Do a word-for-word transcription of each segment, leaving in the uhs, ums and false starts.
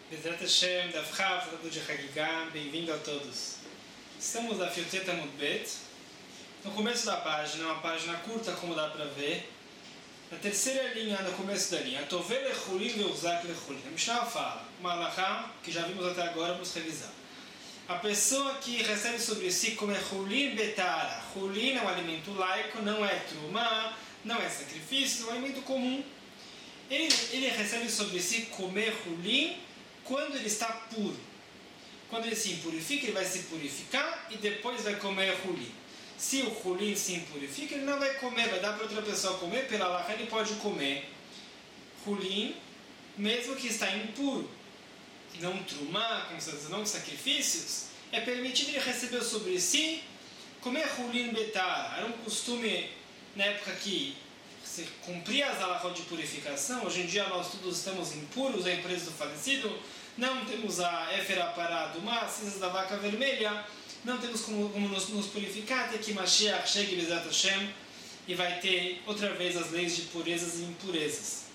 Bezrat Hashem, Daf Chav, tratado de Hagigah, bem-vindo a todos. Estamos na Fioteta Mudbet. No começo da página, uma página curta, como dá para ver. Na terceira linha, no começo da linha, Tove lechulin veuzak lechulin. A Mishnah fala, uma halakha que já vimos até agora, vamos revisar. A pessoa que recebe sobre si comer chulin betara. Chulin é um alimento laico, não é trumá, não é sacrifício, é um alimento comum. Ele, ele recebe sobre si comer chulin quando ele está puro. Quando ele se impurifica, ele vai se purificar e depois vai comer chulin. Se o chulin se impurifica, ele não vai comer, vai dar para outra pessoa comer, pela halakha ele pode comer chulin, mesmo que está impuro. Não trumá, como se diz, não sacrifícios, é permitido ele receber sobre si comer chulin betar. Era um costume na época que se cumpria as halachot de purificação. Hoje em dia nós todos estamos impuros, a empresa do falecido, não temos a éfera pará do mar, cinzas da vaca vermelha, não temos como, como nos, nos purificar, até que Mashiach chegue, Bezrat Hashem, e vai ter outra vez as leis de purezas e impurezas.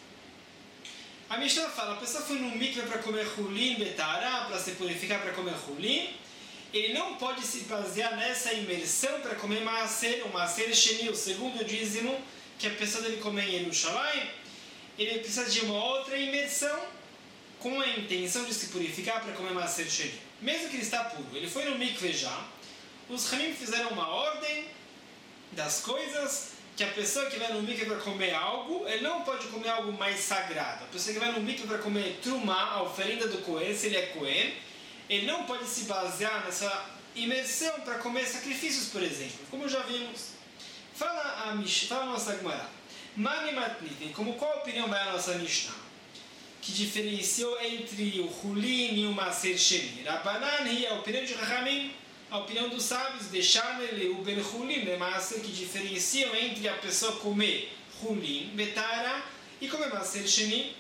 A Mishnah fala, a pessoa foi no mikveh para comer chulin betará, para se purificar para comer chulin, ele não pode se basear nessa imersão para comer maaser, o maaser sheni, o segundo dízimo, que a pessoa deve comer em Yerushalayim. Ele precisa de uma outra imersão com a intenção de se purificar para comer maaser sheni. Mesmo que ele está puro, ele foi no mikveh já, os Hamim fizeram uma ordem das coisas, que a pessoa que vai no mikveh para comer algo, ele não pode comer algo mais sagrado. A pessoa que vai no mikveh para comer trumá, a oferenda do Cohen, se ele é Cohen, ele não pode se basear nessa imersão para comer sacrifícios, por exemplo, como já vimos. Fala a, Mish, fala a nossa Gemara. Mani matnitin, como qual opinião vai a nossa Mishnah? Que diferenciou entre o chulin e o maaser sheni. Rabbanan e a opinião de Rahamim, a opinião dos sábios, deixar ele o ben chulin, né, maaser, que diferenciam entre a pessoa comer chulin, betara, e comer maaser sheni.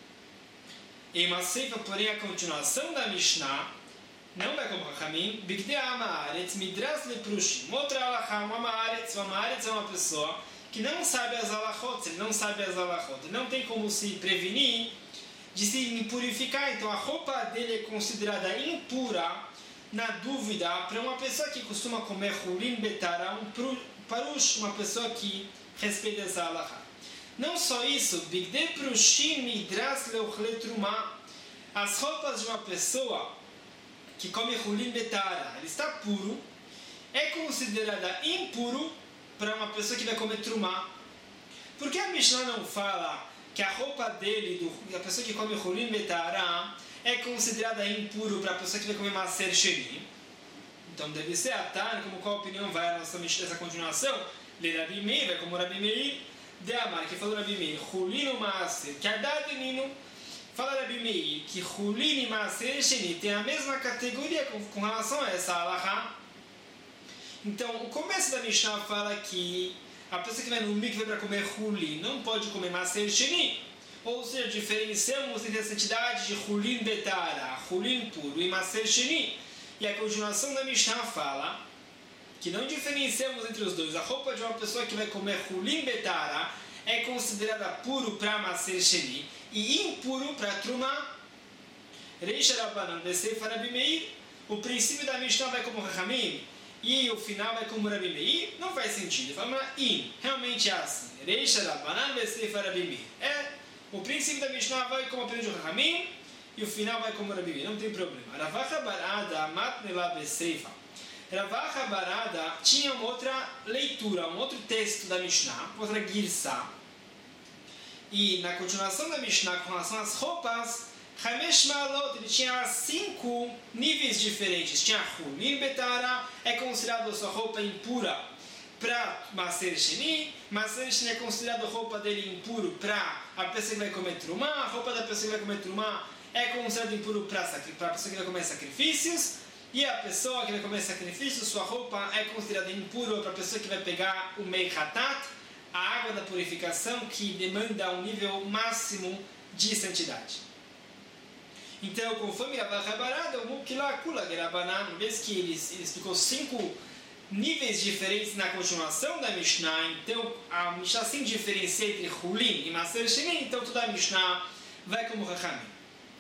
Em Maseifa, porém, a continuação da Mishnah, não vai como Rahamim, Bigdei Amaretz, Midras Leprushim. Outra halakha, uma Amaretz, uma Amaretz é uma pessoa que não sabe as halachot, ele não sabe as halachot, não tem como se prevenir de se purificar, então a roupa dele é considerada impura, na dúvida, para uma pessoa que costuma comer chulin betara, um parush, uma pessoa que respeita essa halakha. Não só isso, Bigdei Prushim Midras Leochle Trumá, as roupas de uma pessoa que come chulin betara, ele está puro, é considerada impuro para uma pessoa que vai comer trumá. Por que a Mishnah não fala que a roupa dele, do, a pessoa que come chulin betara, é considerada impuro para a pessoa que vai comer maaser sheni? Então deve ser a Tânia, como qual opinião vai a nossa Mishnah, essa continuação? Le Rabi Meir, vai como Rabi Meir, de Amar, que falou Rabi Meir, chulin o maaser, que adadinino. Fala Rabi Meir que chulin e maaser sheni tem a mesma categoria com, com relação a essa halakha. Então, o começo da Mishnah fala que a pessoa que vai no mikveh para comer chulin não pode comer maaser sheni. Ou seja, diferenciamos entre a santidade de chulin betara, chulin puro, e maaser sheni. E a continuação da Mishnah fala que não diferenciamos entre os dois. A roupa de uma pessoa que vai comer chulin betara é considerada puro para maaser sheni e impuro para trumá. Reisha Rabbanan Beseifa Rabi Meir. O princípio da Mishnah vai como Rahamim e o final vai como Rabi Meir. Não faz sentido. Fala, in, realmente é assim. Reisha Rabbanan Beseifa Rabi Meir. É, o princípio da Mishnah vai como a opinião de Rahamim e o final vai como Rabi Meir. Não tem problema. Ravacha Barada Matnela Beseifa. Ravacha Barada tinha uma outra leitura, um outro texto da Mishnah, outra girsá. E na continuação da Mishnah, com relação às roupas, Hamesh Ma'alot, ele tinha cinco níveis diferentes. Tinha chulin betara, é considerado a sua roupa impura para maaser sheni. Maaser sheni é considerado a roupa dele impuro para a pessoa que vai comer trumá. A roupa da pessoa que vai comer trumá é considerada impuro para a pessoa que vai comer sacrifícios. E a pessoa que vai comer sacrifícios, sua roupa é considerada impura para a pessoa que vai pegar o mei hatat, a água da purificação, que demanda um nível máximo de santidade. Então, conforme Ravacha Barada, o Mukila Kula Gerabanan, uma vez que ele, ele explicou cinco níveis diferentes na continuação da Mishnah, então a Mishnah sim diferencia entre chulin e maaser sheni, então toda a Mishnah vai como Rahamim.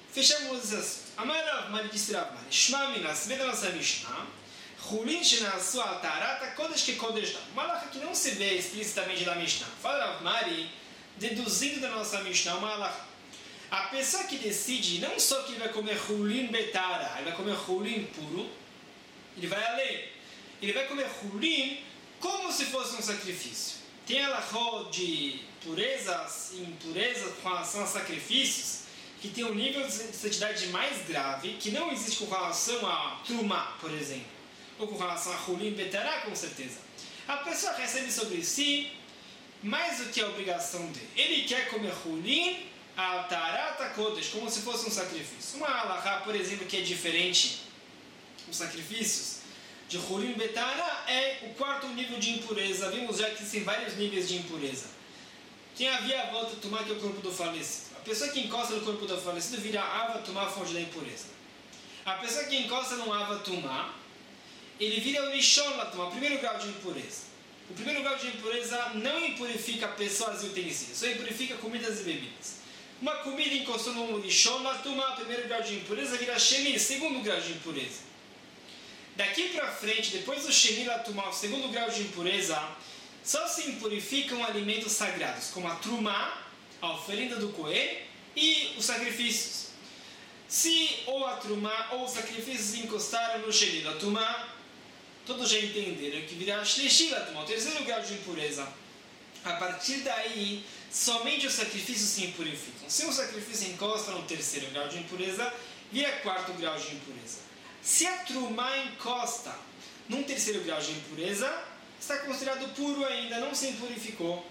Fechamos esse assunto. Amar Rav Mari disse Rav Mari, Shma Minas, vê da nossa Mishnah, Chulin Shenasu al Tarata Kodesh que Kodesh Dam. Uma halacha que não se vê explicitamente da Mishnah. Fala Rav Mari, deduzindo da nossa Mishnah, uma halacha. A pessoa que decide, não só que ele vai comer Chulin Betara, ele vai comer Chulin puro, ele vai além. Ele vai comer Chulin como se fosse um sacrifício. Tem halachot de purezas e impurezas com relação a sacrifícios, que tem um nível de santidade mais grave, que não existe com relação a Trumá, por exemplo, ou com relação a Chulin Betará, com certeza. A pessoa recebe sobre si mais do que a obrigação dele. Ele quer comer Chulin al Tarata Kodesh, como se fosse um sacrifício. Uma halachá, por exemplo, que é diferente dos sacrifícios de Chulin Betará, é o quarto nível de impureza. Vimos já que existem vários níveis de impureza. Tem a via volta Tumá, que é o corpo do falecido. A pessoa que encosta no corpo do falecido vira Ava Tumá, fonte da impureza. A pessoa que encosta no Ava Tumá, ele vira o Rishon Latumá, o primeiro grau de impureza. O primeiro grau de impureza não impurifica pessoas e utensílios, só impurifica comidas e bebidas. Uma comida encostou no Rishon Latumá, primeiro grau de impureza, vira Sheni, segundo grau de impureza. Daqui para frente, depois do Sheni Latumá, o segundo grau de impureza, só se impurificam alimentos sagrados, como a Trumá, a oferenda do Cohen e os sacrifícios. Se ou a Trumá ou os sacrifícios encostaram no Sheni Latumá, todos já entenderam que virá Shlishi Latumá, o terceiro grau de impureza. A partir daí, somente os sacrifícios se impurificam. Se o sacrifício encosta no terceiro grau de impureza, vira quarto grau de impureza. Se a Trumá encosta num terceiro grau de impureza, está considerado puro ainda, não se impurificou.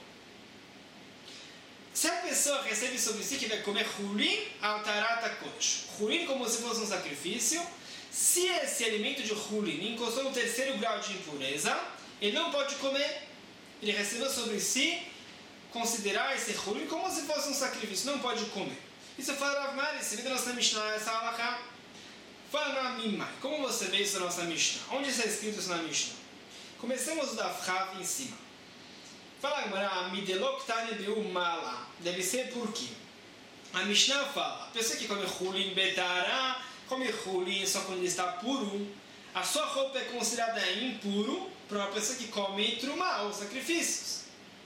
Se a pessoa recebe sobre si que vai comer Chulin al Tarata Kodesh, Chulin como se fosse um sacrifício, se esse alimento de Chulin encostou no terceiro grau de impureza, ele não pode comer. Ele recebeu sobre si considerar esse Chulin como se fosse um sacrifício, não pode comer. Isso fala Rav Mari, se vê da nossa Mishnah, essa halakha. Fala na Mimai, como você vê isso na nossa Mishnah? Onde está escrito isso na Mishnah? Começamos da Chav em cima. Fala agora, Midelok Tane Beu Mala. Deve ser por quê? A Mishnah fala, a pessoa que come Chulin Betara, come Chulin só quando ele está puro, a sua roupa é considerada impuro para uma pessoa que come Trumá, ou sacrifícios.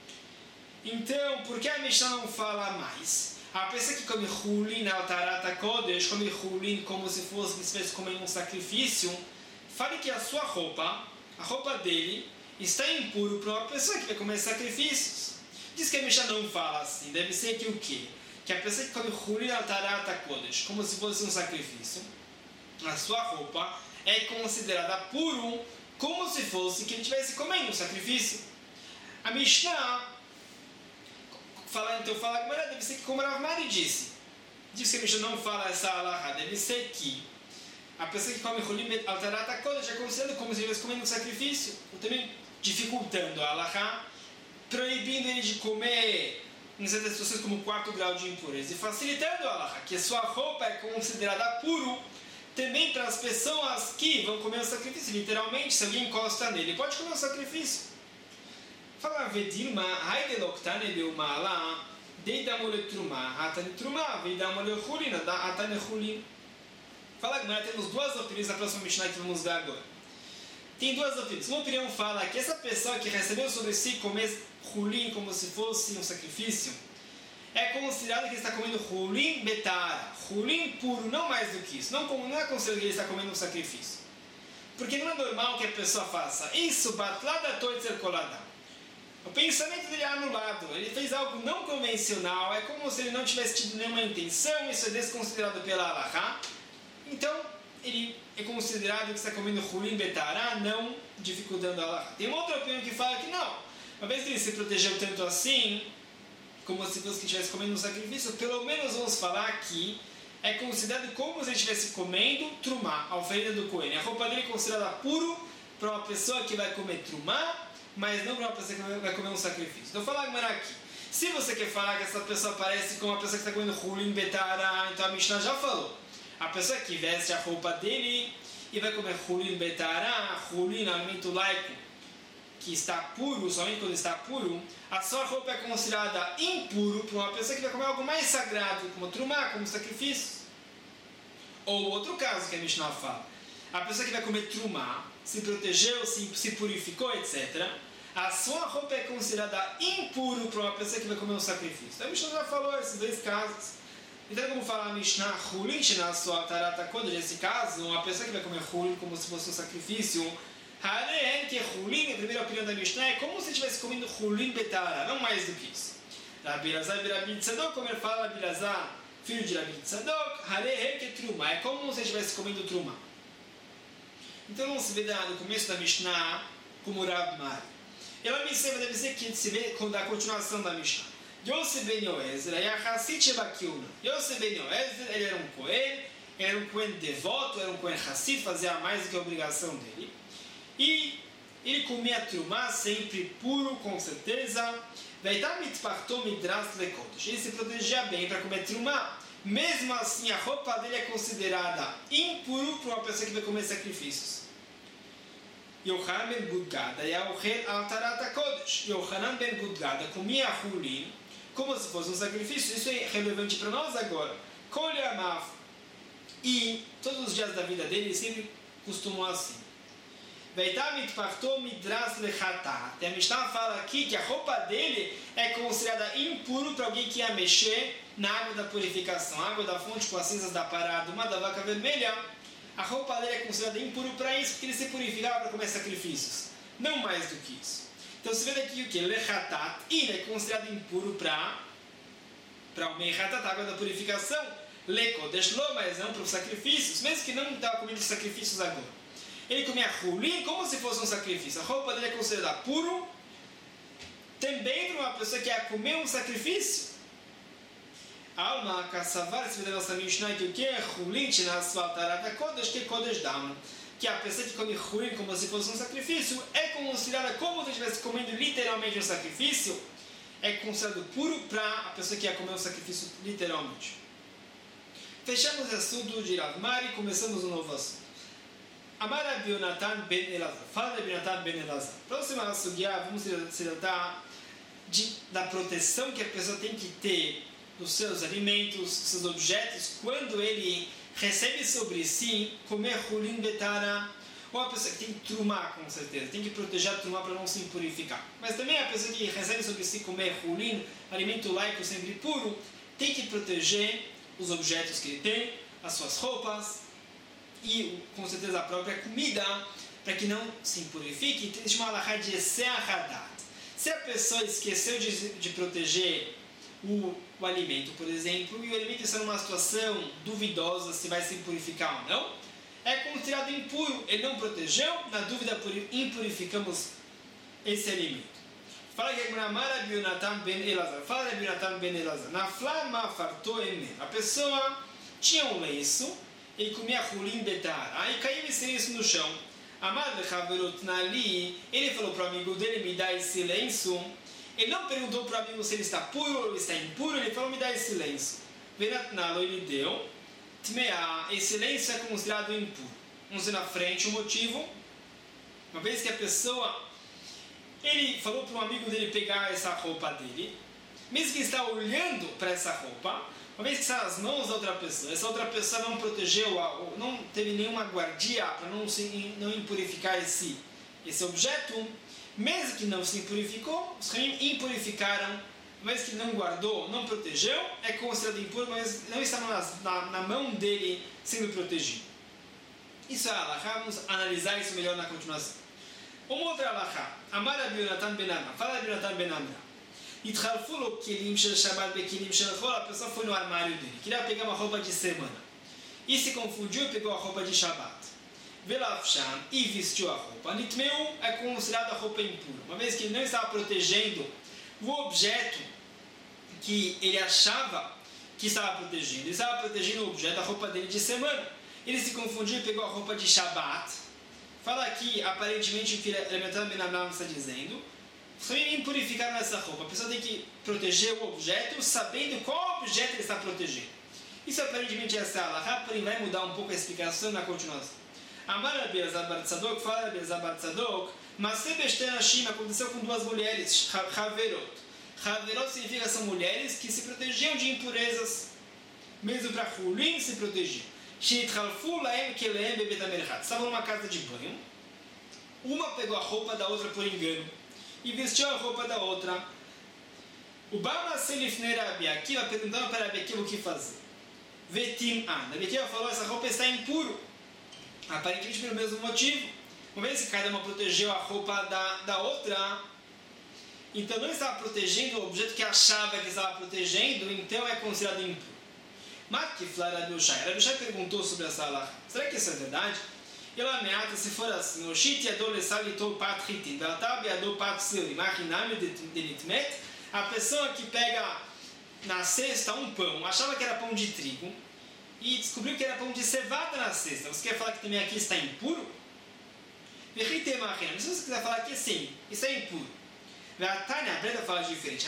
Então, por que a Mishnah não fala mais? A pessoa que come Chulin al Tarata Kodesh, come Chulin como se fosse, se fosse comer um sacrifício, fale que a sua roupa, a roupa dele, está impuro para uma pessoa que vai comer sacrifícios. Diz que a Mishnah não fala assim. Deve ser que o quê? Que a pessoa que come Chulin al Tarata Kodesh, como se fosse um sacrifício, a sua roupa é considerada puro, como se fosse que ele estivesse comendo um sacrifício. A Mishnah fala, então fala que deve ser que como Rav Mari disse. Diz que a Mishnah não fala essa halakha. Deve ser que a pessoa que come Chulin al Tarata Kodesh é considerada como se ele estivesse comendo um sacrifício. Ou também dificultando a halakha, proibindo ele de comer em certas situações como quarto grau de impureza. E facilitando a halakha, que a sua roupa é considerada puro também para as pessoas que vão comer o sacrifício. Literalmente, se alguém encosta nele, pode comer o sacrifício. Fala, Vedilma, Haideloktane Beumala, Deidamole Trumá, Hatane Trumá, Veidamole Chulina, Hatane Chulin. Fala que nós temos duas opiniões na próxima Mishnah que vamos ver agora. Tem duas opiniões. Uma opinião fala que essa pessoa que recebeu sobre si comer Chulin como se fosse um sacrifício, é considerado que ele está comendo Chulin Betara, Chulin puro, não mais do que isso. Não, não é considerado que ele está comendo um sacrifício. Porque não é normal que a pessoa faça isso, batlada toitzer kolada. O pensamento dele é anulado, ele fez algo não convencional, é como se ele não tivesse tido nenhuma intenção, isso é desconsiderado pela halakha. Então, ele é considerado que está comendo Chulin Betara, não dificultando a halakha. Tem uma outra opinião que fala que não, uma vez que ele se protegeu tanto assim, como se fosse que estivesse comendo um sacrifício, pelo menos vamos falar que é considerado como se ele estivesse comendo Trumá, a oferenda do Cohen. A roupa dele é considerada puro para uma pessoa que vai comer Trumá, mas não para uma pessoa que vai comer um sacrifício. Então, vou falar agora aqui. Se você quer falar que essa pessoa parece com uma pessoa que está comendo Chulin Betara, então a Mishnah já falou. A pessoa que veste a roupa dele e vai comer Chulin Betara, Chulin, alimento laico, que está puro, somente quando está puro, a sua roupa é considerada impuro para uma pessoa que vai comer algo mais sagrado, como Trumá, como sacrifício. Ou outro caso que a Mishnah fala. A pessoa que vai comer trumá, se protegeu, se, se purificou, etcétera. A sua roupa é considerada impuro para uma pessoa que vai comer um sacrifício. Então a Mishnah já falou esses dois casos. Então como fala a Mishnah, Hulin na sua tarata quando nesse caso, uma pessoa que vai comer Hulin como se fosse um sacrifício, Hareen que Hulin, a primeira opinião da Mishnah, é como se estivesse comendo Hulin betara, não mais do que isso. Rabi Elazar e Rabi Tzadok, como ele fala, Rabi Elazar, filho de Rabi Tzadok, Hareen que truma, é como se estivesse comendo truma. Então não se vê no começo da Mishnah como Rav Mari. Ela me serve, deve ser que se vê da continuação da Mishnah. Yosef ben Yoezer, Yachassit Shebakiuna. Yosef ben Yoezer, ele era um Cohen, ele era um Cohen devoto, era um Cohen Hassid, fazia mais do que a obrigação dele. E ele comia trumá sempre puro, com certeza. Ele se protegia bem para comer trumá. Mesmo assim, a roupa dele é considerada impuro para uma pessoa que vai comer sacrifícios. Yohanan ben Gudgada, Yaochel al-Tarat HaKodesh. Yohanan ben Gudgada comia Hulin como se fosse um sacrifício. Isso é relevante para nós agora. Kol Yamav. E todos os dias da vida dele, ele sempre costumou assim. Veitamit partou midras lechatat. A Mishnah fala aqui que a roupa dele é considerada impuro para alguém que ia mexer na água da purificação, a água da fonte com as cinzas da parada, uma da vaca vermelha. A roupa dele é considerada impuro para isso, porque ele se purificava para comer sacrifícios. Não mais do que isso. Então você vê daqui o que? Lechatat. E ele é considerado impuro para para o meichatat, a água da purificação. Lekodesh lo, mas não para os sacrifícios, mesmo que não estava comendo sacrifícios agora. Ele comia Hulin como se fosse um sacrifício. A roupa dele é considerada puro. Também para uma pessoa que ia comer um sacrifício. Alma Kassavar, se vê da nossa Mishnah, que o que é Hulin na sua tarata Kodesh, que é Kodesh Dam. Que a pessoa que come Hulin como se fosse um sacrifício é considerada como se estivesse comendo literalmente um sacrifício. É considerado puro para a pessoa que ia comer um sacrifício literalmente. Fechamos o assunto de Rav Mari e começamos um novo assunto. Amar Rabi Yonatan ben Elazar. Fala Rabi Yonatan ben Elazar. Próxima sugiá, vamos se tratar de, da proteção que a pessoa tem que ter dos seus alimentos, dos seus objetos, quando ele recebe sobre si comer Hulin betara, ou a pessoa que tem trumá, com certeza, tem que proteger a trumá para não se impurificar. Mas também a pessoa que recebe sobre si comer Hulin, alimento laico sempre puro, tem que proteger os objetos que ele tem, as suas roupas, e com certeza a própria comida, para que não se impurifique. Tem uma alahá de Eseh Hadat. Se a pessoa esqueceu de, de proteger o, o alimento, por exemplo, e o alimento está numa situação duvidosa se vai se impurificar ou não, é considerado impuro. Ele não protegeu, na dúvida impurificamos esse alimento. Fala que é Rabi Yonatan ben Elazar. Fala Rabi Yonatan ben Elazar. Na flama fartou emer. A pessoa tinha um lenço, ele comia Hulin betar, aí caiu esse lenço no chão. Amad lechaverot nali, ele falou para o amigo dele, me dá esse lenço. Ele não perguntou para o amigo se ele está puro ou está impuro, ele falou, me dá esse lenço. Venatnalo, ele deu. Tmea, esse lenço é considerado impuro. Vamos ver na frente o motivo. Uma vez que a pessoa, ele falou para um amigo dele pegar essa roupa dele, mesmo que ele está olhando para essa roupa, uma vez que está nas mãos da outra pessoa, essa outra pessoa não protegeu, não teve nenhuma guardia para não, se, não impurificar esse, esse objeto, mesmo que não se impurificou, os Ramim impurificaram, mas que não guardou, não protegeu, é considerado impuro, mas não está na, na, na mão dele sendo protegido. Isso é a alahá, vamos analisar isso melhor na continuação. Uma outra alahá, Amar Rabi Yonatan ben Amra, fala Rabi Yonatan ben Amra. התחלפו לו כלים של שבת בכלים של חול, a pessoa foi no armário dele, queria pegar uma roupa de semana, e se confundiu e pegou a roupa de Shabbat. Velafshan, e vestiu a roupa. Nitmeu é considerada a roupa impura, uma vez que ele não estava protegendo o objeto que ele achava que estava protegendo, ele estava protegendo o objeto, a roupa dele de semana. Ele se confundiu e pegou a roupa de Shabbat. Fala aqui, aparentemente, o que Elementar Ben Amram está dizendo, também impurificaram essa roupa. A pessoa tem que proteger o objeto sabendo qual objeto ele está protegendo. Isso aparentemente é essa alahá, porém vai mudar um pouco a explicação na continuação. Amar Rabi Elazar bar Tzadok, fala Rabi Elazar bar Tzadok, mas se besteira Hashim aconteceu com duas mulheres, Haverot. Haverot significa que são mulheres que se protegiam de impurezas, mesmo para Hulin se protegiam. Estavam numa casa de banho. Uma pegou a roupa da outra por engano e vestiu a roupa da outra. O Bama Selifnei Rabi Akiva perguntando para Rabi Akiva o que fazer. Vetim an. Rabi Akiva falou: essa roupa está impuro. Aparentemente pelo mesmo motivo. Uma vez que cada uma protegeu a roupa da, da outra, então não estava protegendo o objeto que achava que estava protegendo, então é considerado impuro. Makifla Rabi Ushai. Rabi Ushai perguntou sobre essa alahá. Será que isso é verdade? Ela ameaça se for assim. O Shit Yadol Esalitou Pat Hitin. Velatabi Yadol Pat Seuri. Machinami Denitmet. A pessoa que pega na cesta um pão, achava que era pão de trigo, e descobriu que era pão de cevada na cesta. Você quer falar que também aqui está impuro? Se você quiser falar que sim, isso é impuro. A Tânia, a Breda fala diferente.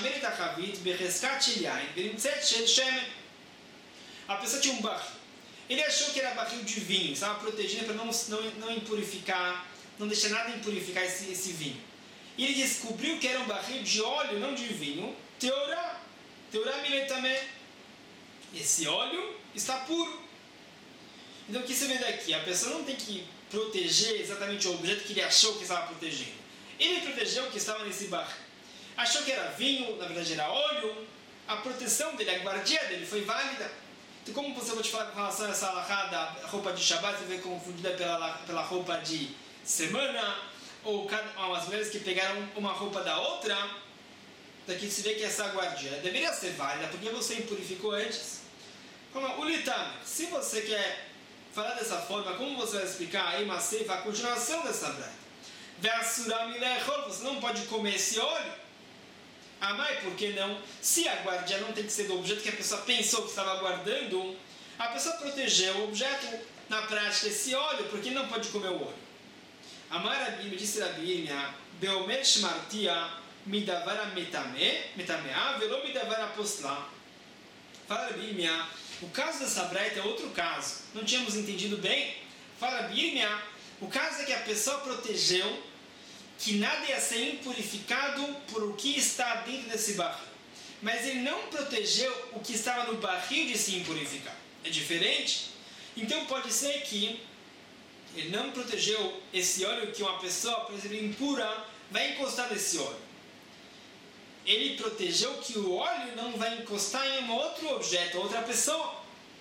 A pessoa tinha um barril. Ele achou que era barril de vinho, estava protegendo para não, não, não impurificar, não deixar nada impurificar esse, esse vinho. E ele descobriu que era um barril de óleo, não de vinho. Teorá, teorá miletame. Esse óleo está puro. Então o que você vê daqui? A pessoa não tem que proteger exatamente o objeto que ele achou que estava protegendo. Ele protegeu o que estava nesse barril. Achou que era vinho, na verdade era óleo. A proteção dele, a guardia dele foi válida. Então como você pode falar com relação a essa alahá da roupa de Shabbat, você vê confundida pela, pela roupa de semana, ou as mulheres que pegaram uma roupa da outra, daqui se vê que essa guardia deveria ser válida, porque você impurificou antes. Como o Litam, se você quer falar dessa forma, como você vai explicar aí uma ceifa, a continuação dessa braita? Você não pode comer esse óleo. Ah, mas por que não? Se a guardia não tem que ser do objeto que a pessoa pensou que estava guardando, a pessoa protegeu o objeto, na prática, esse óleo, porque não pode comer o óleo. Amar Rabi, me disse Rabi, Beomer Shmartia Midavara Metame, Metamea, Velo Midavara Postla. Fala Rabi, o caso dessa braita é outro caso. Não tínhamos entendido bem. Fala Rabi, o caso é que a pessoa protegeu que nada ia ser impurificado por o que está dentro desse barril. Mas ele não protegeu o que estava no barril de se impurificar. É diferente? Então pode ser que ele não protegeu esse óleo que uma pessoa, por exemplo, impura, vai encostar nesse óleo. Ele protegeu que o óleo não vai encostar em um outro objeto, outra pessoa.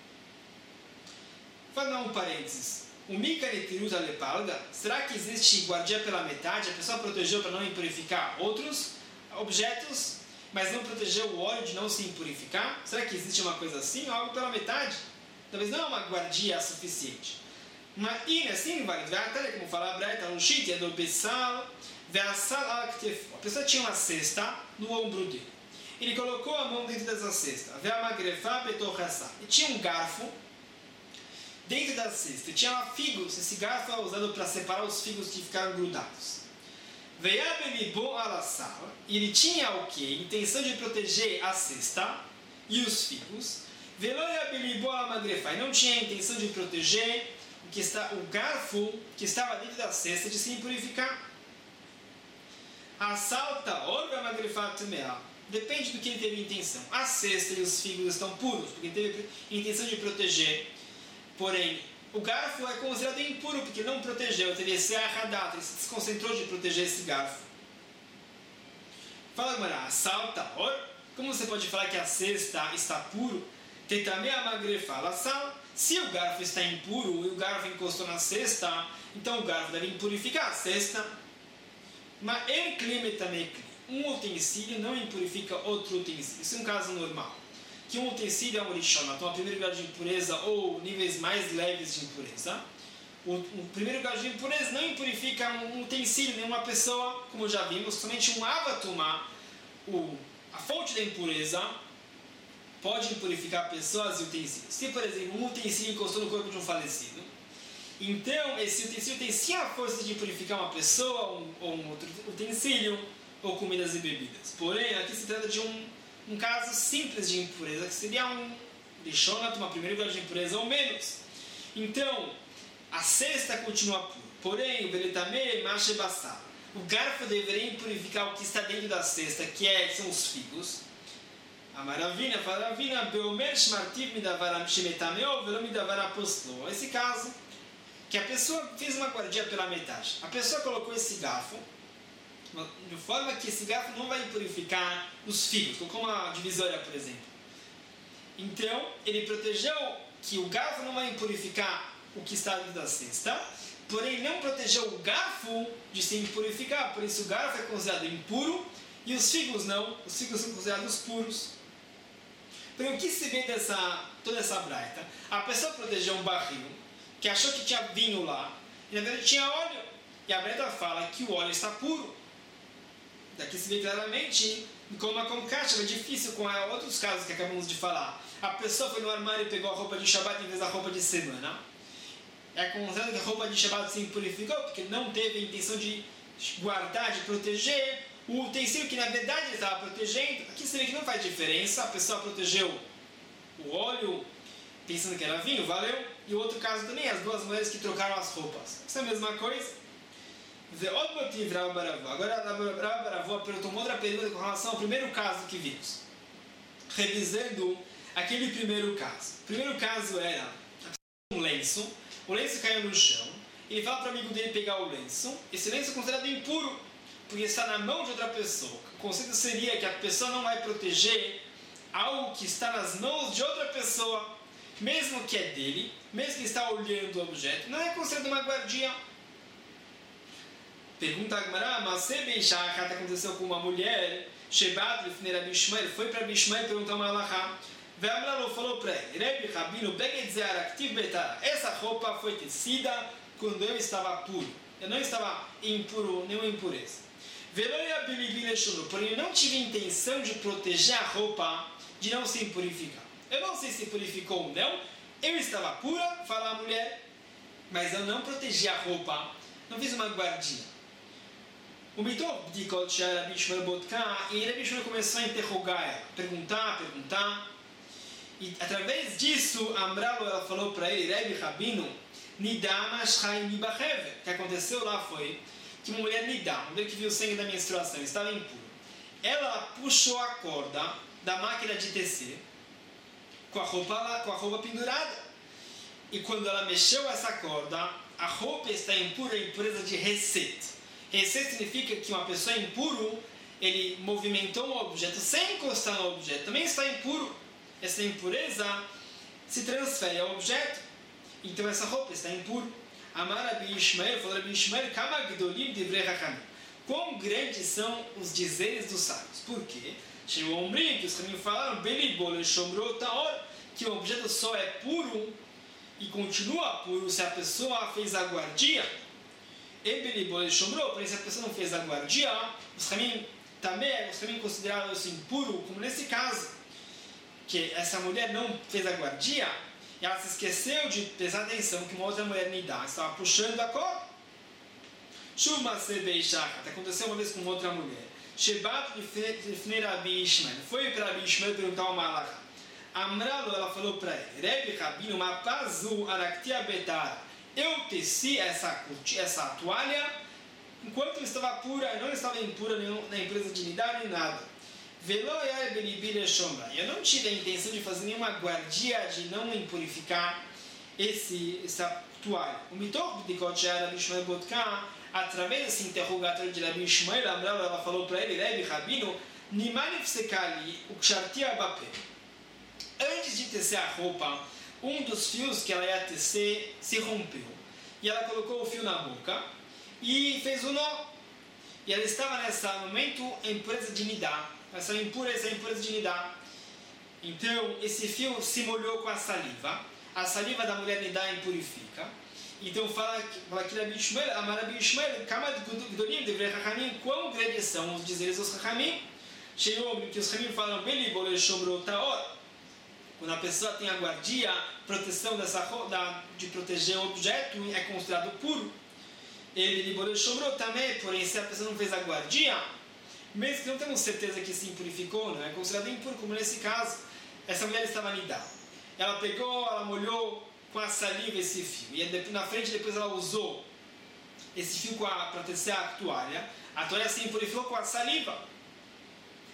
Vou dar um parênteses. O Mikanetiruta Lepalga, será que existe guardia pela metade? A pessoa protegeu para não impurificar outros objetos, mas não protegeu o óleo de não se impurificar? Será que existe uma coisa assim? Ou algo pela metade? Talvez não é uma guardia suficiente. Mas, e assim, vai, como fala a Braita, um shit é do Bessal, a pessoa tinha uma cesta no ombro dele. Ele colocou a mão dentro dessa cesta. E tinha um garfo dentro da cesta. E tinha figos. Esse garfo era usado para separar os figos que ficaram grudados. E ele tinha o quê? Intenção de proteger a cesta e os figos. E não tinha a intenção de proteger o, que está, o garfo que estava dentro da cesta de se impurificar. A salta, orga magrifat mea. Depende do que ele teve intenção. A cesta e os figos estão puros, porque ele teve intenção de proteger. Porém, o garfo é considerado impuro, porque ele não protegeu. Ele teve esse arradat, ele se desconcentrou de proteger esse garfo. Fala agora, a salta, or. Como você pode falar que a cesta está puro? Tetamea magrefa, a sal. Se o garfo está impuro e o garfo encostou na cesta, então o garfo deve impurificar a cesta. Mas em clima também, um utensílio não impurifica outro utensílio. Isso é um caso normal. Que um utensílio é um rishon, então a primeiro grau de impureza ou níveis mais leves de impureza. O, o primeiro grau de impureza não impurifica um utensílio, nem uma pessoa, como já vimos, somente um avatumá, o a fonte da impureza, pode impurificar pessoas e utensílios. Se, por exemplo, um utensílio encostou no corpo de um falecido, então esse utensílio tem sim a força de purificar uma pessoa um, ou um outro utensílio ou comidas e bebidas. Porém, aqui se trata de um, um caso simples de impureza, que seria um lixonat, uma primeira grau de impureza ou menos. Então, a cesta continua pura. Porém, o beletame mache basar. O garfo deveria impurificar o que está dentro da cesta, que, é, que são os figos. Amar Ravina, fala Ravina, Beomer Shmartiv Midavaram Shemetameo, Velo Midavaram Apostlo. Esse caso, que a pessoa fez uma guardia pela metade. A pessoa colocou esse garfo, de forma que esse garfo não vai purificar os figos, colocou uma divisória, por exemplo. Então, ele protegeu que o garfo não vai impurificar o que está dentro da cesta, porém não protegeu o garfo de se impurificar, por isso o garfo é considerado impuro e os figos não, os figos são considerados puros. Então, o que se vê dessa, toda essa braita? A pessoa protegeu um barril, que achou que tinha vinho lá, e na verdade tinha óleo, e a braita fala que o óleo está puro. Daqui se vê claramente como a Comcaixa é difícil com outros casos que acabamos de falar. A pessoa foi no armário e pegou a roupa de Shabbat em vez da roupa de semana. É considerado que a roupa de Shabbat se impurificou porque não teve a intenção de guardar, de proteger o utensílio que na verdade ele estava protegendo. Aqui você vê que não faz diferença. A pessoa protegeu o óleo pensando que era vinho, valeu. E o outro caso também, as duas mulheres que trocaram as roupas. Isso é a mesma coisa. Agora Rav Baravua perguntou uma outra pergunta com relação ao primeiro caso que vimos. Revisando aquele primeiro caso. O primeiro caso era um lenço. O lenço caiu no chão. Ele fala para o amigo dele pegar o lenço. Esse lenço é considerado impuro, porque está na mão de outra pessoa. O conceito seria que a pessoa não vai proteger algo que está nas mãos de outra pessoa, mesmo que é dele, mesmo que está olhando o objeto. Não é considerado uma guardia. Pergunta a Gemara, mas se Beishachat aconteceu com uma mulher, Shebat Lifnei Rabi Ishmael, foi para Rabi Ishmael perguntar uma alahá. Ve'amralo falou para ele, Rebi Rabino, Beged Ze'ar Aktiv Betara. Essa roupa foi tecida quando eu estava puro. Eu não estava impuro, nenhuma impureza. Ve'loia Bilibine Shuru, porém eu não tive intenção de proteger a roupa de não se impurificar. Eu não sei se purificou ou não. Eu estava pura, fala a mulher, mas eu não protegi a roupa, não fiz uma guardia. O Mitor de Kotchar Rabi Ishmael Botka, e Rabi Ishmael começou a interrogar ela, perguntar, perguntar. E através disso, Amralo, ela falou para ele, Rebi Rabino, Nidama Shchai Nibachev. O que aconteceu lá foi que uma mulher Nidam, uma mulher que viu o sangue da menstruação, estava impura. Ela puxou a corda da máquina de tecer com a roupa lá, com a roupa pendurada. E quando ela mexeu essa corda, a roupa está impura, impureza de reset. Reset significa que uma pessoa impuro, ele movimentou um objeto sem encostar no objeto, também está impuro. Essa impureza se transfere ao objeto, então essa roupa está impura. Amar Rabi Ishmael, falou Rabi Ishmael, Kama Gdolim Divrei Chachamim. Quão grandes são os dizeres dos sábios? Por quê? Chegou um brinco, os caminhos falaram, Belibol e Shomro Taor, que o objeto só é puro e continua puro se a pessoa fez a guardia. E Belibol e Shomro, porém se a pessoa não fez a guardia, os caminhos também, os caminhos consideraram isso impuro, como nesse caso, que essa mulher não fez a guardia, e ela se esqueceu de prestar atenção que uma outra mulher Nidá estava puxando a corda. Shuma Sebeishachat, aconteceu uma vez com outra mulher. Shebat Lifnei Rabi Ishmael, foi para Rabi Ishmael perguntar uma alahá. Amralo, ela falou para ele, Rebi Rabino, Mapazu Araktia Betara, eu teci essa, essa toalha enquanto eu estava pura, eu não estava impura na empresa de Nidá nem nada. Eu não tive a intenção de fazer nenhuma guardia de não impurificar esse, essa toalha. O Mitor de Kotchar Rabi Ishmael Botka, através desse interrogatório de Rabi Ishmael, ela falou para ele, Rebi Rabino, Nimanif Sekali, o Kshartia Bapé. Antes de tecer a roupa, um dos fios que ela ia tecer se rompeu. E ela colocou o fio na boca e fez o nó. E ela estava nesse momento em impureza de Nidá. Essa impureza, essa impureza de Nidá. Então, esse fio se molhou com a saliva. A saliva da mulher Nidá impurifica. Então, fala aqui Rabi Ishmael, Amar Rabi Ishmael, Kamad Gdolim Divrei Chachamim, quão grandes são os dizeres dos Chachamim? Chegou que os Chachamim falam, Belibol e Shomro Taor. Quando a pessoa tem a guardia, proteção dessa, da, de proteger o objeto, é considerado puro. Ele Belibol e Shomro também, porém, se a pessoa não fez a guardia, mesmo que não temos certeza que se impurificou, não é considerado impuro, como nesse caso, essa mulher estava nidá. Ela pegou, ela molhou com a saliva esse fio, e na frente depois ela usou esse fio para tecer a toalha, a toalha se impurificou com a saliva.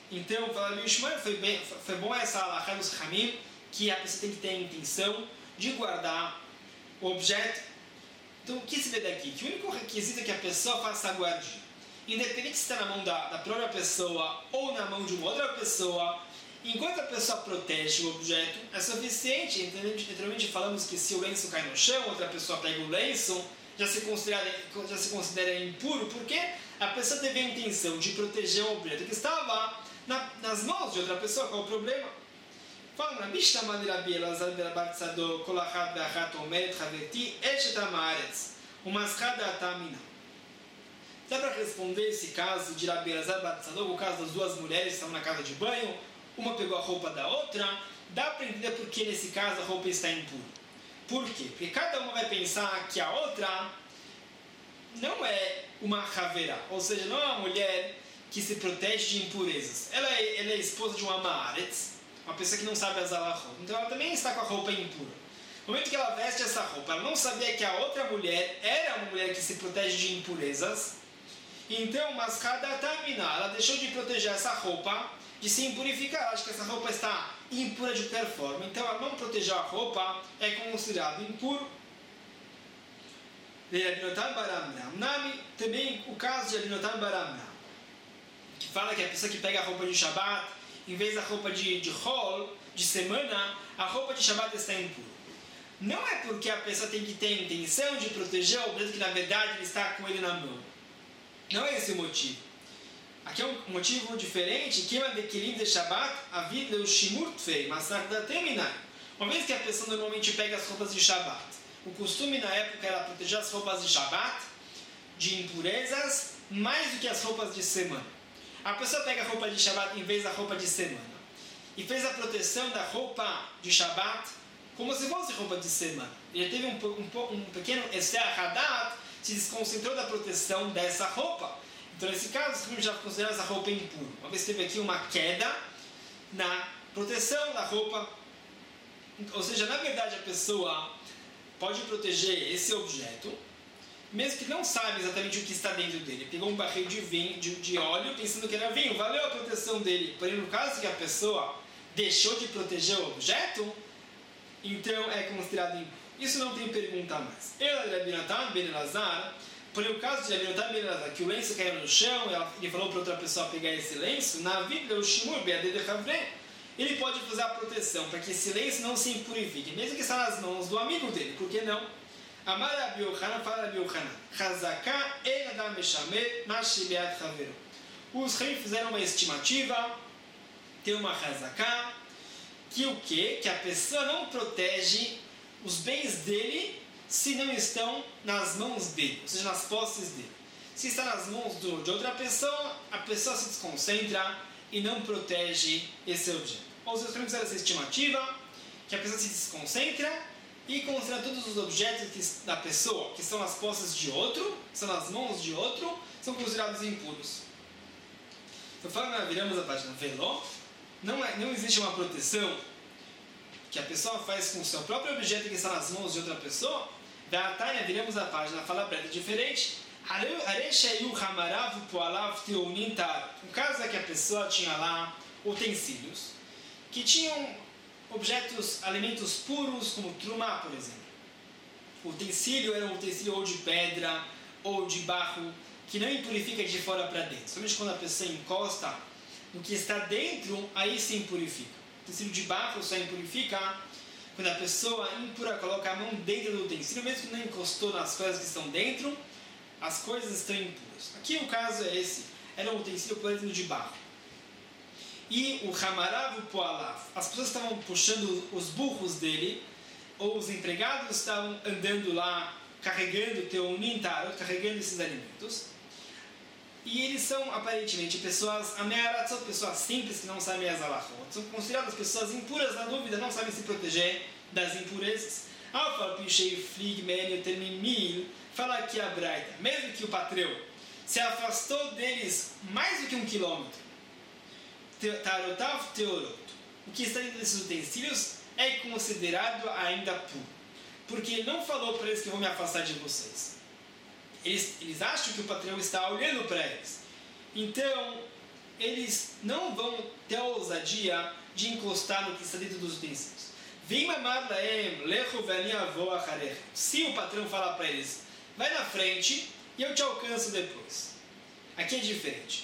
Então, fala Rabi Shmuel, foi, bem, foi bom essa alahá dos Hamim, que a pessoa tem que ter a intenção de guardar o objeto. Então, o que se vê daqui? Que o único requisito é que a pessoa faça a guardia. Independente se está na mão da, da própria pessoa ou na mão de uma outra pessoa, enquanto a pessoa protege o objeto, é suficiente. Literalmente falamos que se o lenço cai no chão, outra pessoa pega o lenço, já se considera, já se considera impuro, porque a pessoa teve a intenção de proteger o objeto que estava na, nas mãos de outra pessoa. Qual o problema? Fala na Mishnah Maneira Bielazar Berabatzado Kolachat Beachat Omeret Haverti Eshet Amaretz Umaschada Atamina. Dá para responder esse caso de Rabi Elazar Berabatzado, o caso das duas mulheres que estavam na casa de banho, uma pegou a roupa da outra. Dá para entender por que nesse caso a roupa está impura. Por quê? Porque cada uma vai pensar que a outra não é uma haverá, ou seja, não é uma mulher que se protege de impurezas. Ela é, ela é esposa de uma Maaretz, uma pessoa que não sabe as alahot. Então ela também está com a roupa impura. No momento que ela veste essa roupa, ela não sabia que a outra mulher era uma mulher que se protege de impurezas. Então, Maskada Tamina, ela deixou de proteger essa roupa, de se impurificar. Ela acha que essa roupa está impura de qualquer forma. Então, ela não proteger a roupa é considerado impuro. Também o caso de Abinotam Baramna, que fala que a pessoa que pega a roupa de Shabbat, em vez da roupa de, de Hol, de semana, a roupa de Shabbat está impura. Não é porque a pessoa tem que ter a intenção de proteger o objeto que na verdade ele está com ele na mão. Não é esse o motivo. Aqui é um motivo diferente. Que é de de Shabbat, a vida é o Shimur Tfei, Masak da Teminai. Uma vez que a pessoa normalmente pega as roupas de Shabbat, o costume na época era proteger as roupas de Shabbat de impurezas mais do que as roupas de semana. A pessoa pega a roupa de Shabbat em vez da roupa de semana e fez a proteção da roupa de Shabbat como se fosse roupa de semana. Ele teve um, um, um pequeno Esther Hadat, se desconcentrou da proteção dessa roupa. Então, nesse caso, já considera essa roupa impura. Uma vez teve aqui uma queda na proteção da roupa. Ou seja, na verdade, a pessoa pode proteger esse objeto, mesmo que não sabe exatamente o que está dentro dele. Pegou um barril de vinho, de, de óleo, pensando que era vinho. Valeu a proteção dele. Porém, no caso que a pessoa deixou de proteger o objeto, então é considerado impuro. Isso não tem pergunta mais. Ela, Ben Elazar, porém o caso de Abinotam Ben Elazar, que o lenço caiu no chão, ele falou para outra pessoa pegar esse lenço, na vida o Shimur Be'adeh de Havre, ele pode fazer a proteção para que esse lenço não se impurifique, mesmo que está nas mãos do amigo dele. Por que não? Amar Rabi Yochanan, fala Rabi Yochanan, Chazaká en adam meshamer mashi be'ad havero. Os reis fizeram uma estimativa, tem uma Chazaká, que o quê? Que a pessoa não protege os bens dele se não estão nas mãos dele, ou seja, nas posses dele. Se está nas mãos do, de outra pessoa, a pessoa se desconcentra e não protege esse objeto. Ou seja, temos essa estimativa, que a pessoa se desconcentra e considera todos os objetos que, da pessoa, que são nas posses de outro, que são nas mãos de outro, são considerados impuros. Então, falando, viramos a página, Veló, não, é, não existe uma proteção que a pessoa faz com o seu próprio objeto que está nas mãos de outra pessoa. Da Tânia, viramos a página, fala preta diferente. O caso é que a pessoa tinha lá utensílios que tinham objetos, alimentos puros, como trumá, por exemplo. O utensílio era um utensílio ou de pedra ou de barro, que não impurifica de fora para dentro. Somente quando a pessoa encosta no que está dentro, aí se impurifica. O utensílio de barro só impurifica quando a pessoa impura coloca a mão dentro do utensílio, mesmo que não encostou nas coisas que estão dentro, as coisas estão impuras. Aqui o caso é esse, era um utensílio, por exemplo, de barro. E o Hamarav, o Poalav, as pessoas estavam puxando os burros dele, ou os empregados estavam andando lá, carregando, Teonim Tarot, carregando esses alimentos. E eles são, aparentemente, pessoas ameaçadas, são pessoas simples que não sabem as alahot. São consideradas pessoas impuras, na dúvida, não sabem se proteger das impurezas. Alfa, Pichei, Flig, Menio, Termimil, fala aqui a Braita, mesmo que o patrão se afastou deles mais do que um quilômetro, Tarotav Teorot, o que está dentro desses utensílios é considerado ainda puro. Porque ele não falou para eles que vão me afastar de vocês. Eles, eles acham que o patrão está olhando para eles. Então, eles não vão ter a ousadia de encostar no que está dentro dos utensílios. Se o patrão falar para eles, vai na frente e eu te alcanço depois. Aqui é diferente.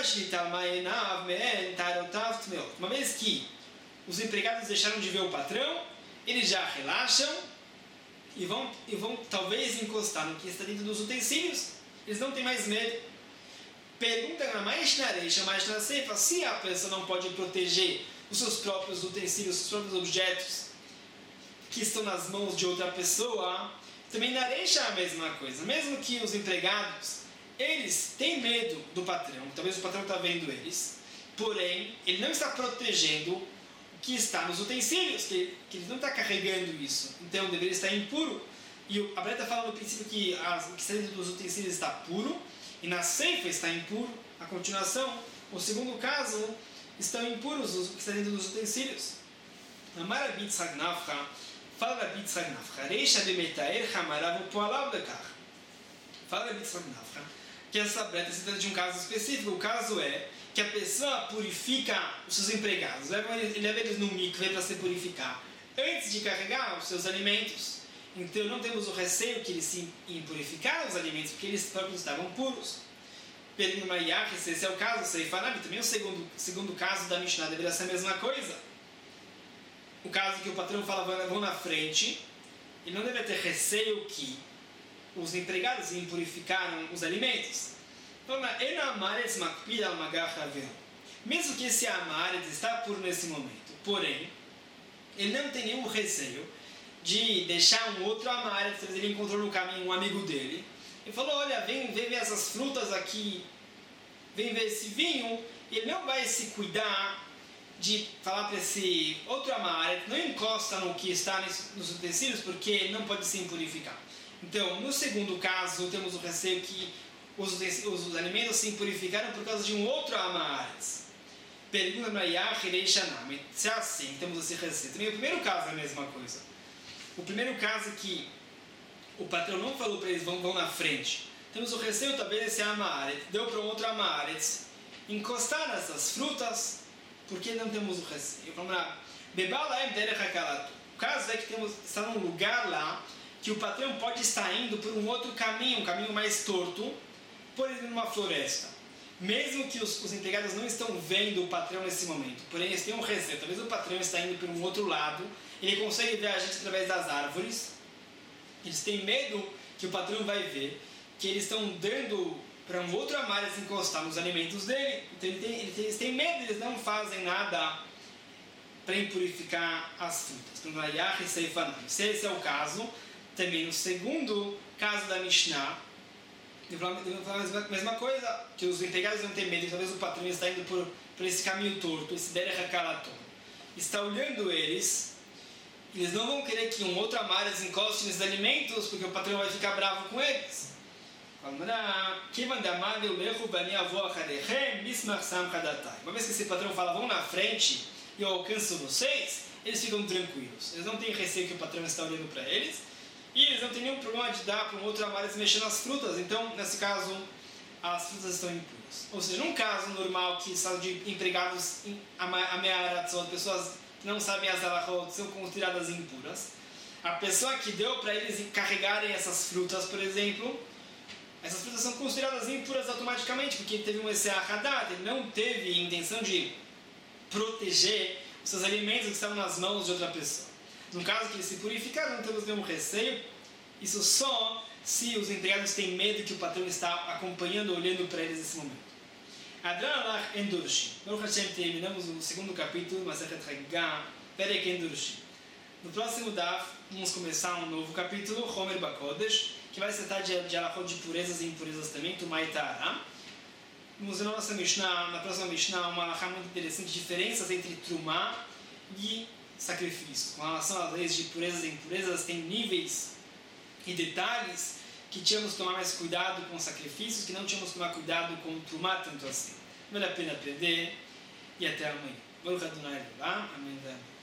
Uma vez que os empregados deixaram de ver o patrão, eles já relaxam e vão, e vão talvez encostar no que está dentro dos utensílios. Eles não têm mais medo. Pergunta na mais na areia, mais na ceifa, se a pessoa não pode proteger os seus próprios utensílios, os seus próprios objetos que estão nas mãos de outra pessoa, também na areia é a mesma coisa. Mesmo que os empregados, eles têm medo do patrão, talvez o patrão está vendo eles, porém, ele não está protegendo o que está nos utensílios, que, que ele não está carregando isso, então deveria estar impuro. E a Bíblia está falando no princípio que as, o que está dentro dos utensílios está puro, e na ceifa está impuro. A continuação, o segundo caso, estão impuros o que está dentro dos utensílios. Amar Rabi Yitzhak Nafcha, fala Rabi Yitzhak Nafcha, Reisha de Metaer Hamarav Poalav Lekach. Fala Rabi Yitzhak Nafcha, que essa breta se trata de um caso específico. O caso é que a pessoa purifica os seus empregados, leva eles, leva eles no mikve para se purificar, antes de carregar os seus alimentos. Então não temos o receio que eles se impurificaram os alimentos, porque eles próprios estavam puros. Pergunta Mayach, se esse é o caso, Seifanabi, também o segundo, segundo caso da Mishnah deveria ser a mesma coisa. O caso que o patrão fala, vão na frente, ele não deve ter receio que os empregados impurificaram os alimentos. Mesmo que esse Amaretz está puro nesse momento, porém, ele não tem nenhum receio de deixar um outro Amaretz, ele encontrou no caminho um amigo dele, e falou, olha, vem, vem ver essas frutas aqui, vem ver esse vinho, e ele não vai se cuidar de falar para esse outro Amaretz, não encosta no que está nos utensílios, porque ele não pode se impurificar. Então, no segundo caso, temos o receio que os, os, os alimentos se impurificaram por causa de um outro Amaretz. Pergunta para Yah, Hireishanam. Se é assim, temos esse receio. Também o primeiro caso é a mesma coisa. O primeiro caso é que o patrão não falou para eles, vão, vão na frente. Temos o receio, talvez esse Amaretz deu para um outro Amaretz encostar nessas frutas, porque não temos o receio. Vamos lá. O caso é que temos, está num lugar lá que o patrão pode estar indo por um outro caminho, um caminho mais torto, por exemplo, numa floresta. Mesmo que os, os empregados não estão vendo o patrão nesse momento, porém eles têm um receio. Talvez o patrão está indo por um outro lado, ele consegue ver a gente através das árvores, eles têm medo que o patrão vai ver, que eles estão dando para um outro Amaretz encostar nos alimentos dele, então ele tem, ele tem, eles têm medo, eles não fazem nada para impurificar as frutas. Se esse é o caso, também no segundo caso da Mishnah, ele fala a mesma coisa, que os empregados não têm medo, talvez o patrão está indo por, por esse caminho torto, esse derech hakalaton, está olhando eles, eles não vão querer que um outro Amaretz encoste nesses alimentos, porque o patrão vai ficar bravo com eles. Uma vez que esse patrão fala, vão na frente e eu alcanço vocês, eles ficam tranquilos. Eles não têm receio que o patrão está olhando para eles, e eles não têm nenhum problema de dar para um outro Amaretz mexer nas frutas. Então, nesse caso, as frutas estão impuras. Ou seja, num caso normal que são de empregados ameaçados, ou pessoas que não sabem as halachot, são consideradas impuras, a pessoa que deu para eles carregarem essas frutas, por exemplo, essas frutas são consideradas impuras automaticamente, porque ele teve um Eseach Hadat, ele não teve intenção de proteger os seus alimentos que estavam nas mãos de outra pessoa. No caso que eles se purificaram, não temos nenhum receio. Isso só se os empregados têm medo que o patrão está acompanhando, olhando para eles nesse momento. Adranalach Endurshi. Baruch Hashem, terminamos o segundo capítulo, Masechet Hagigah, Perek Endurshi. No próximo Daf, vamos começar um novo capítulo, Homer Bakodesh, que vai se tratar de, de alachot de purezas e impurezas também, Tumá e Ta'ara. Vamos ver na nossa Mishnah, na próxima Mishnah, uma alachá muito interessante, diferenças entre Trumá e sacrifício. Com relação às leis de purezas e impurezas, tem níveis e detalhes que tínhamos que tomar mais cuidado com sacrifícios, que não tínhamos que tomar cuidado com Trumá tanto assim. Vale a pena aprender, e até amanhã. Baruch Adonai Elohim, amém.